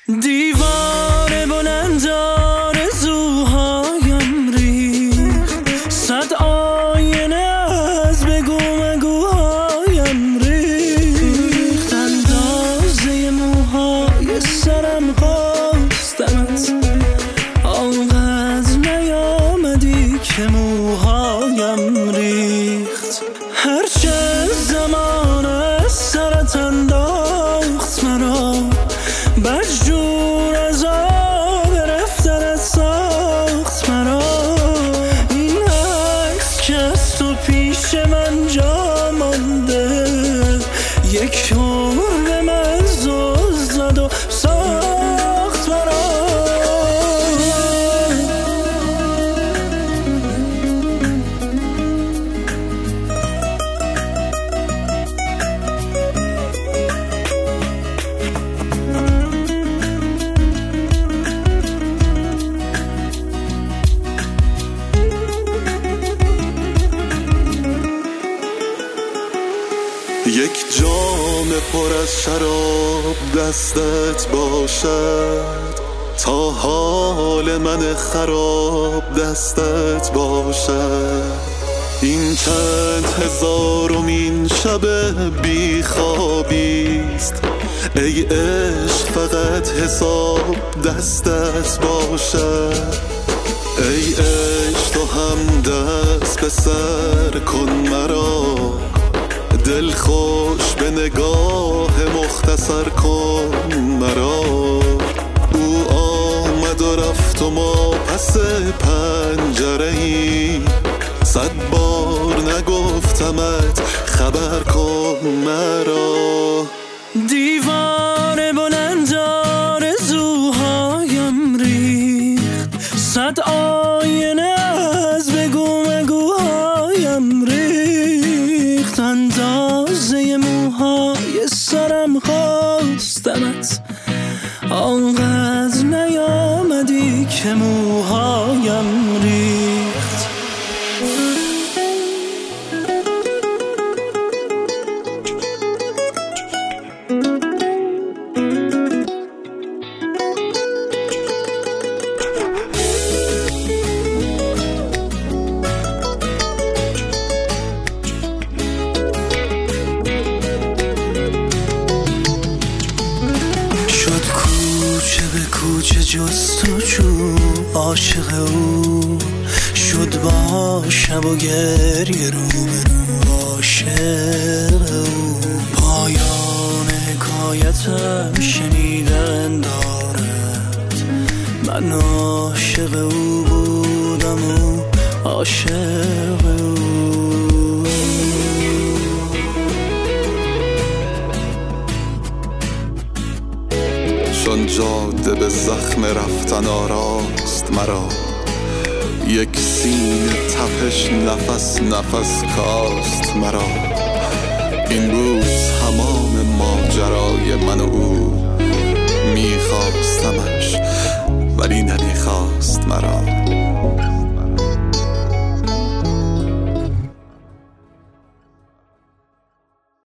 دیوار بلند آرزوهایم ریخت، صد آینه از بگو مگوهایم ریخت، اندازه موهای سرم خواستمت، آنقدر نیامدی که موهایم ریخت. هرچه زمان از سرت انداخت مرا، بدجور از آب رفتنت ساخت مرا. این عکس که از تو پیش من جا مانده، یک عمر به من زل زد و ساخت مرا. یک جام پر از شراب دستت باشد، تا حال من خراب دستت باشد. این چند هزارمین شب بی خوابیست، ای عشق فقط حساب دستت باشد. ای عشق تو هم دست به سر کن مرا، دل خوش به نگاه مختصر کن مرا. او آمد و رفت و ما پس پنجره ای، صد بار نگفتمت خبر کن مرا. دیوار بلند آرزوهایم ریخت، صد آینه از بگو مگوهایم ریخت، اندازه موهای سرم خواستمت، آنقدر نیامدی که موهایم ریخت. کوچه جستجو عاشق او شد، با شب و گریه رو به رو عاشق او. پایان حکایتم شنیدن دارد، من عاشق او بودم و عاشق او. چون جاده به زخم رفتن آراست مرا، یک سینه تپش نفس نفس کاست مرا. این بود تمام ماجرای من و او، میخواستمش ولی نمیخواست مرا.